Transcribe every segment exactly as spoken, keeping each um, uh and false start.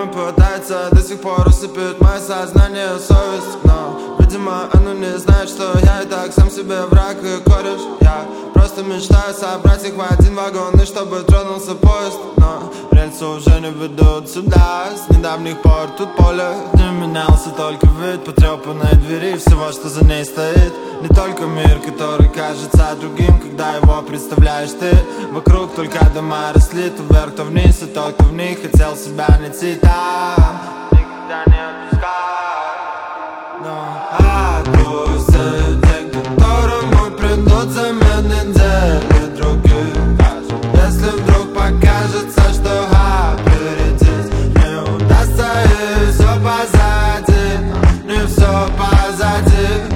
Время пытается до сих пор усыпить мое сознание, совесть. Но, видимо, оно не знает, что я и так сам себе враг и кореш. Я просто мечтаю собрать их в один вагон, и чтобы тронулся поезд. Но рельсы уже не ведут сюда, с недавних пор тут поле. Не менялся только вид потрепанной двери, всего, что за ней стоит. Не только мир, который кажется другим, когда его представляешь ты. Вокруг только дома росли, то вверх, то вниз, и тот, кто в них хотел себя найти там, никогда не отпускай. Но отпусти день, которому придут замены недели других. Если вдруг покажется, что опередить не удастся, и все позади, не все позади.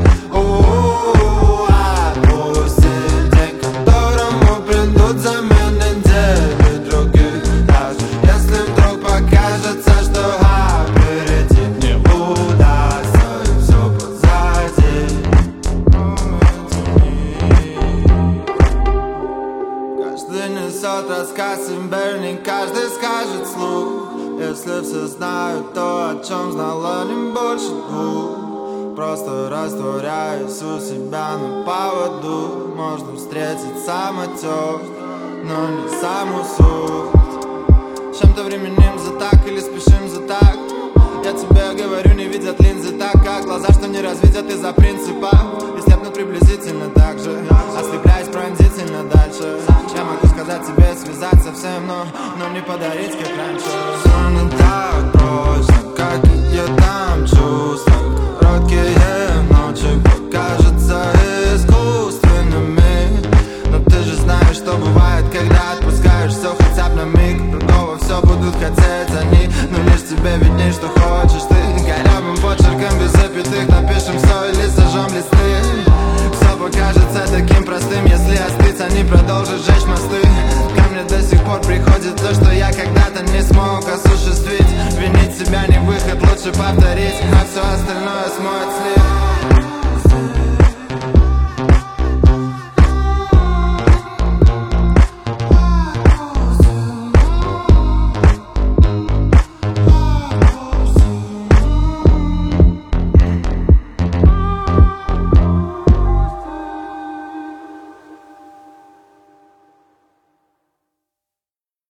Каждый несет рассказ, и не каждый скажет вслух. Если все знают то, о чем знала не больше двух. Просто растворяюсь у себя на поводу. Можно встретить самотек, но не саму суть. Чем-то временем за так или спешим за так. Я тебе говорю, не видят линзы так, как глаза, что не развидят из-за принципа. И слепнут приблизительно так же, ослепляясь пронзительно дальше. Я могу сказать тебе связать со всем, но, но не подарить, как раньше. Все не так просто, как и я там чувствую. Короткие ночи покажутся искусственными. Но ты же знаешь, что бывает, когда отпускаешь все хотя бы на миг. Другого все будут хотеть они, но лишь тебе видней, что хочешь ты. Корявым почерком без запятых напишем все или сожжем листы. Все покажется таким простым, если остыть, они продолжат жечь мосты. Ко мне до сих пор приходит то, что я когда-то не смог осуществить. Винить себя не выход, лучше повторить, а все остальное смоет след.